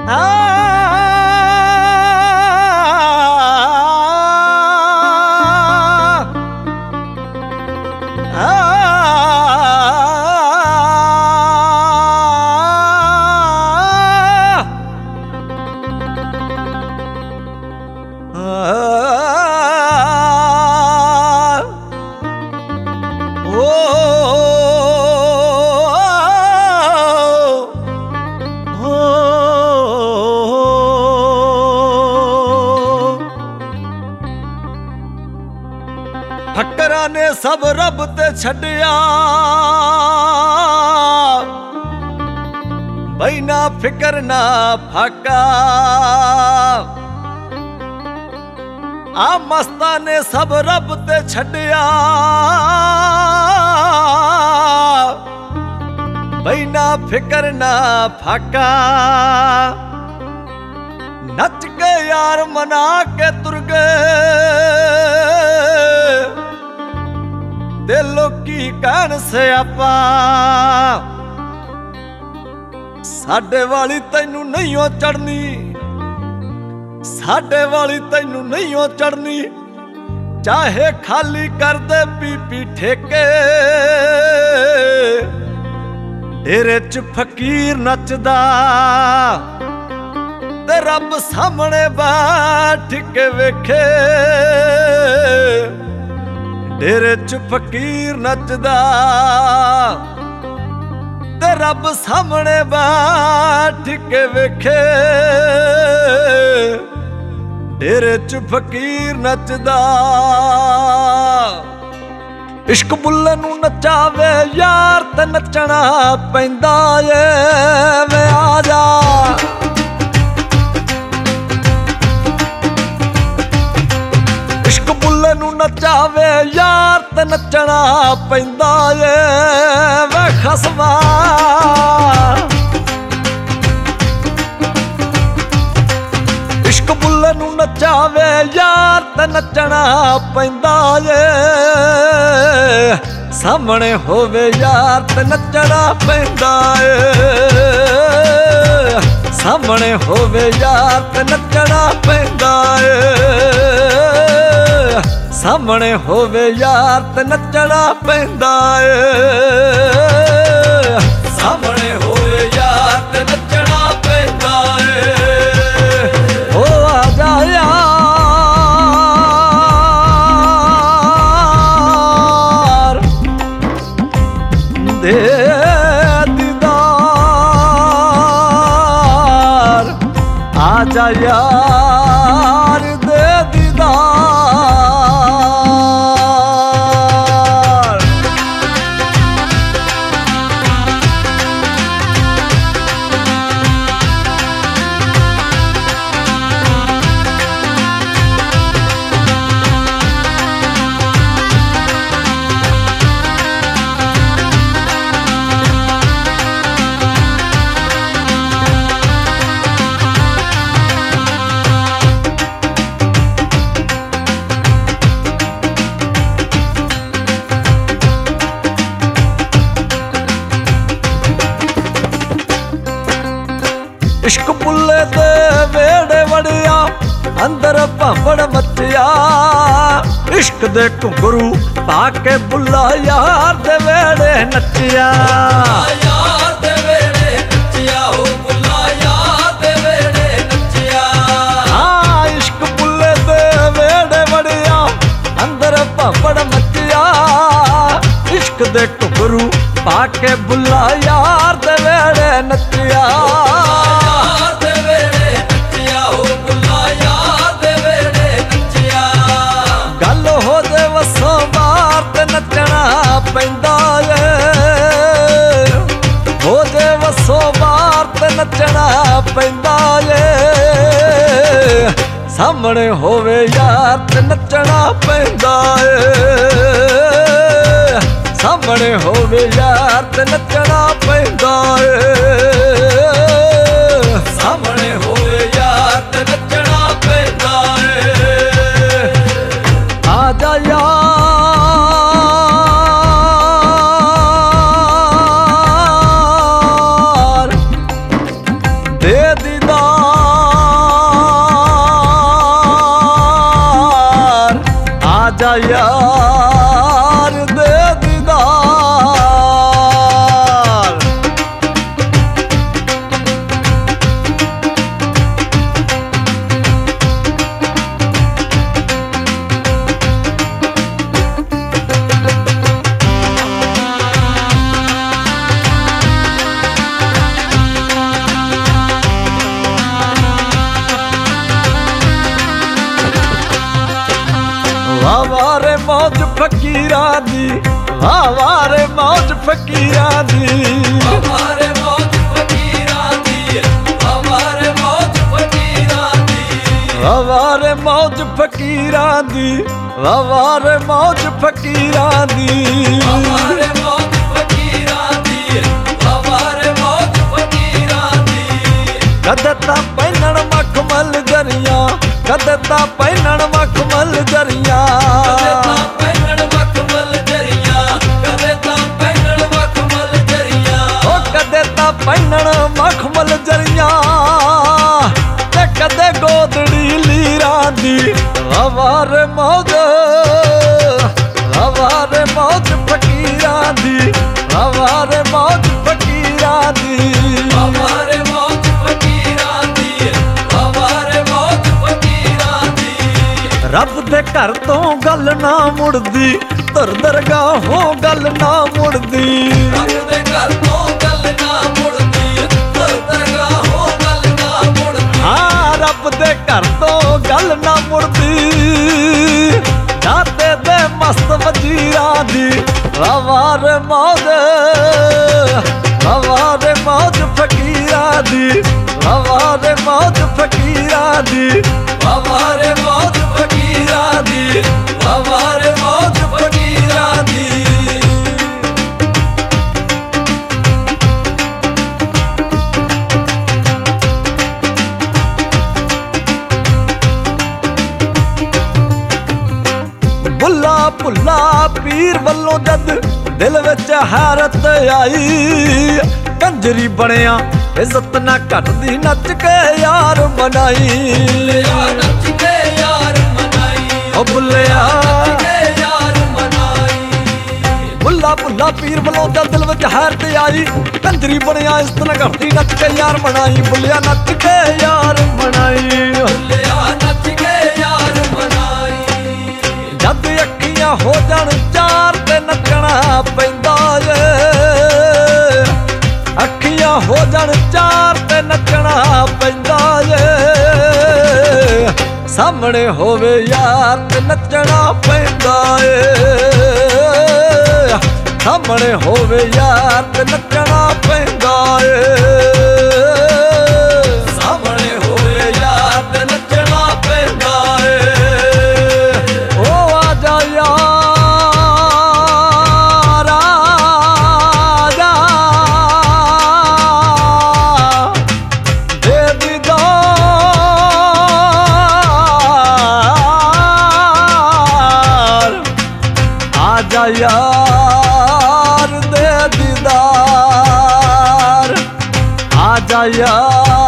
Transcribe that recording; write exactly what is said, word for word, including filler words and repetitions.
ਠੱਕਰਾਂ ਨੇ ਸਭ ਰੱਬ ਤੇ ਛੱਡਿਆ, ਬਈ ਨਾ ਫਿਕਰ ਨਾ ਫਾਕਾ। ਆ ਮਸਤਾਂ ਨੇ ਸਭ ਰੱਬ ਤੇ ਛੱਡਿਆ, ਬਈ ਨਾ ਫਿਕਰ ਨਾ ਫਾਕਾ। ਨੱਚ ਕੇ ਯਾਰ ਮਨਾ ਕੇ ਤੁਰ ਗਏ, ਤੇ ਲੋਕੀ ਕਹਿਣ ਸਿਆਪਾ। ਸਾਡੇ ਵਾਲੀ ਤੈਨੂੰ ਨਹੀਂ ਓ ਚੜਨੀ, ਸਾਡੇ ਵਾਲੀ ਤੈਨੂੰ ਨਹੀਂ ਓ ਚੜਨੀ। ਚਾਹੇ ਖਾਲੀ ਕਰਦੇ ਪੀ ਪੀ ਠੇਕੇ, ਡੇਰੇ ਚ ਫਕੀਰ ਨੱਚਦਾ, ਤੇ ਰੱਬ ਸਾਹਮਣੇ ਬੈਠ ਕੇ ਵੇਖੇ। ਡੇਰੇ ਚ ਫਕੀਰ ਨੱਚਦਾ, ਤੇ ਰੱਬ ਸਾਹਮਣੇ ਬੈਠ ਕੇ ਵੇਖੇ। ਡੇਰੇ ਚ ਫਕੀਰ ਨੱਚਦਾ। ਇਸ਼ਕ ਬੁੱਲੇ ਨੂੰ ਨਚਾਵੇ ਯਾਰ, ਤੇ ਨੱਚਣਾ ਪੈਂਦਾ ਏ। ਵੇ ਆ ਜਾ ਇਸ਼ਕ ਬੁੱਲੇ ਨੂੰ ਨਚਾਵੇ ਯਾਰ, ਤੇ ਨੱਚਣਾ ਪੈਂਦਾ ਏ। ਵੇ ਖਸਮਾ ਇਸ਼ਕ ਬੁੱਲੇ ਨੂੰ ਨਚਾਵੇ ਯਾਰ, ਤੇ ਨੱਚਣਾ ਪੈਂਦਾ ਏ। ਸਾਹਮਣੇ ਹੋਵੇ ਯਾਰ, ਤੇ ਨੱਚਣਾ ਪੈਂਦਾ ਏ। ਸਾਹਮਣੇ ਹੋਵੇ ਯਾਰ, ਤੇ ਨੱਚਣਾ ਪੈਂਦਾ ਏ। ਸਾਹਮਣੇ ਹੋਵੇ ਯਾਰ, ਤੇ ਨੱਚਣਾ ਪੈਂਦਾ ਏ। ਸਾਹਮਣੇ ਹੋਵੇ ਯਾਰ, ਤੇ ਨੱਚਣਾ ਪੈਂਦਾ ਏ। ਓ ਆ ਜਾ ਯਾਰ ਦੇ ਦੀਦਾਰ, ਆ ਜਾ ਯਾਰ ਦੇ ਦੀਦਾਰ। ਇਸ਼ਕ ਬੁੱਲੇ ਦੇ ਵੇੜੇ ਵੜਿਆ, ਅੰਦਰ ਭਾਂਬੜ ਮੱਚਿਆ। ਇਸ਼ਕ ਦੇ ਘੁੰਗਰੂ ਪਾ ਕੇ ਬੁੱਲਾ ਯਾਰ ਦੇ ਵੇੜੇ ਨੱਚਿਆ। ਯਾਰ ਦੇ ਵੇੜੇ ਨੱਚਿਆ, ਉਹ ਬੁੱਲਾ ਯਾਰ ਦੇ ਵੇੜੇ ਨੱਚਿਆ। ਹਾਂ ਇਸ਼ਕ ਬੁੱਲੇ ਦੇ ਵੇੜੇ ਵੜਿਆ, ਅੰਦਰ ਭਾਂਬੜ ਮੱਚਿਆ। ਇਸ਼ਕ ਦੇ ਘੁੰਗਰੂ ਪਾ ਕੇ ਬੁੱਲਾ ਯਾਰ ਦੇ ਵੇੜੇ ਨੱਚਿਆ। ਗੱਲ ਹੋ ਜੇ ਵਸੋਂ ਬਾਹਰ, ਤੇ ਨੱਚਣਾ ਪੈਂਦਾ ਏ। ਹੋ ਜੇ ਵਸੋਂ ਬਾਹਰ, ਤੇ ਨੱਚਣਾ ਪੈਂਦਾ ਏ। ਸਾਹਮਣੇ ਹੋਵੇ ਯਾਰ, ਤੇ ਨੱਚਣਾ ਪੈਂਦਾ ਏ। ਸਾਹਮਣੇ ਹੋਵੇ ਯਾਰ, ਤੇ ਨੱਚਣਾ ਪੈਂਦਾ ਏ। ਸਾਹਮਣੇ ਹੋਵੇ ਯਾਰ, ਤੇ ਨੱਚਣਾ ਪੈਂਦਾ ਏ। ਆ ਜਾ ਯਾਰ ਦੇ ਦੀਦਾਰ, यार दे दीदार। वारे मौज फकीरा दी, वारे मौज फकीरा दी, वारे मौज फकीरा दी, वारे मौज फकीरा दी, वारे मौज फकीरा दी, वारे मौज फकीरा दी, वारे मौज फकीरा दी, वारे मौज फकीरा दी। कदे तां पैनण मखमल जरिया, कदे तां पैनण मखमल जरिया, कदे तां पैनण मखमल जरिया, कदे तां पैनण मखमल जरिया, ओ कदे तां पैनण मखमल जरिया, ते कदे गोदड़ी लीरा दी। वारे मौज, वारे मौज फकीरा दी, वारे मौज फकीरा दी, वारे मौज फकीरा दी, वारे मौज फकीरा दी। रब दे घर तो गल ना मुड़दी, धर दरगाहों गल ना मुड़दी, रब दे घर तो गल ना मुड़दी, धर दरगाहों गल ना मुड़दी। हाँ रब दे घर तो गल ना मुड़दी, जाते दे मस्त वजीरा दी। वारे मौज, वारे मौज फकीरा दी, वारे मौज फकीरा दी, वारे मौज फकीरा दी, वारे मौज फकीरा दी। बुला भुला पीर वल्लों जद दिल विच हैरत आई, कंजरी बनिया इज्जत ना घटदी, नच के यार मनाई। बुल्लिया नच के यार मनाई, ओ बुल्लिया नच के यार मनाई। बुला भुला पीर वल्लों जद दिल विच हैरत आई, कंजरी बनिया इज्जत ना घटदी, नच के यार मनाई। बुल्लिया नच के यार मनाई, बुल्लिया नच के यार मनाई। जद अखियां हो जाण चार ते नचना पैंदा ਏ, अखियां हो जाण चार ते नचना पैंदा ਏ, सामने होवे यार ते नचना पैंदा ਏ, सामने होवे यार ते नचना पैंदा ਏ, सामने होवे यार ते नचना पैंदा ਏ। ओ आजा यार आजा, दे दीदार, आजा यार दे दीदार, आजा यार